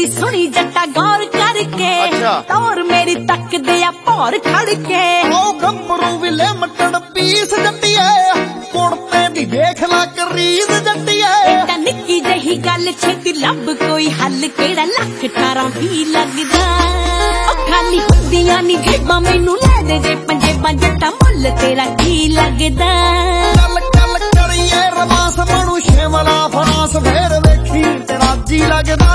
मेरी सुनी जट्टा गौर करके तौर मेरी तक दे भौर खड़ के गंभरू भी लिमटन पीस जट्टिए कुड़ते दी देख ला करीज जट्टिए निक्की जही गल छेती लब कोई हल केड़ा लख 18-20 लगदा खाली हुंदियां नी जेबां मैनू लै दे जे पंजेबां जट्टा मुल तेरा की लगदा गल करिए रमास बनू शिमला फरास फेर वेखी तेरा जी लगदा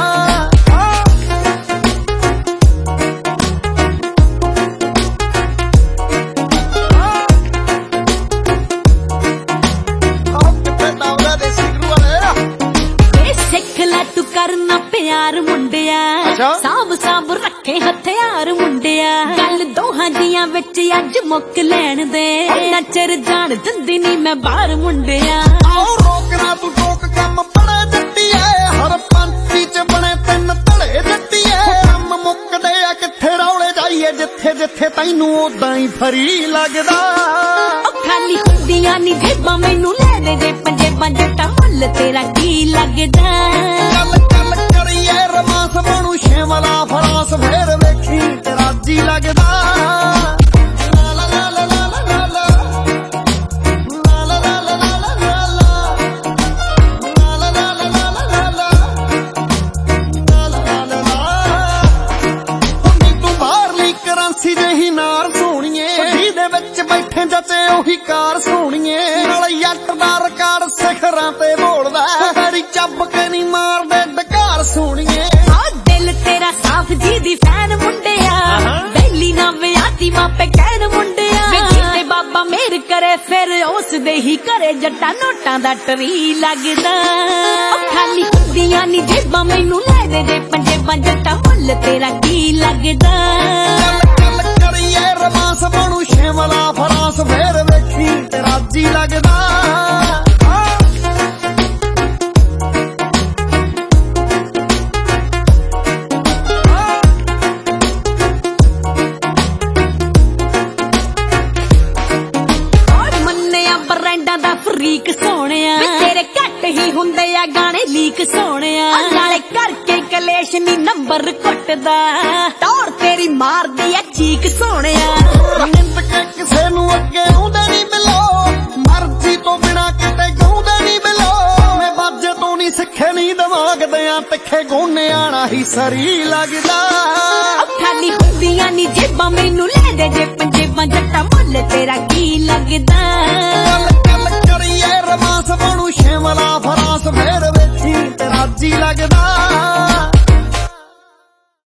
करना प्यार मुंडिया साब साब रखे हथियार मुंडिया गल दोहां दियां विच अज मुक लैण दे नचर जान दिंदी नी मैं बाहर मुंडिया रोकना तू टोक कम बड़े जट्टिए हर पंती च बने 3 धड़े जट्टिए कम मुकदे आ किथे रौले जाइए जिथे जिथे तैनू ओदां ही फरी लगदा खाली हुंदियां नी जेबां मैनू लै दे जे पंजेबां जट्टा मुल तेरा की लगदा रमास बनू शिमला फरास फेर वेखी तेरा जी लगदा तू बाहरली करंसी जही नार सोहणीए ਜਿਹਦੇ ਵਿੱਚ बैठे जचे ओही कार सोहणीए नाल जट दा रिकार्ड सिखरां ते बोलदा गड़ी ਚੱਬ के नी मारदे डकार सोहणीए दिल तेरा साफ जी दी फैन मुंडिया पहली ना विआती मापे कहन मुंडिया जिते बाबा मेहर करे फिर उस दे ही करे जट्टा नोटां दा टरी लगदा खाली हुंदियां नी जेबां मैनू लै दे जे पंजेबां जट्टा मुल तेरा की लगदा करिए रमास बनू शिमला फरास फेर वेखी तेरा जी लगदा फरीक सोहणिया तेरे घट ही हुंदे आ गाने लीक सोहणिया नाले करके कलेश नी नंबर कुटदा टौर तेरी मारदी आ चीक सोहणिया निंद के किसे नू अगे आउंदे नी मिलो मर्जी तो बिना किते गाउंदे नी मिलो मैं बाजे तो नी सिखे नी दिमाग दियां तिखे गोने आना ही सरी लगदा खाली हुंदियां नी जेबां मैनू लै दे जे पंजेबां जट्टा मुल तेरा की लगदा रमास बनू शिमला फरास फेर वेखी तेरा जी लगदा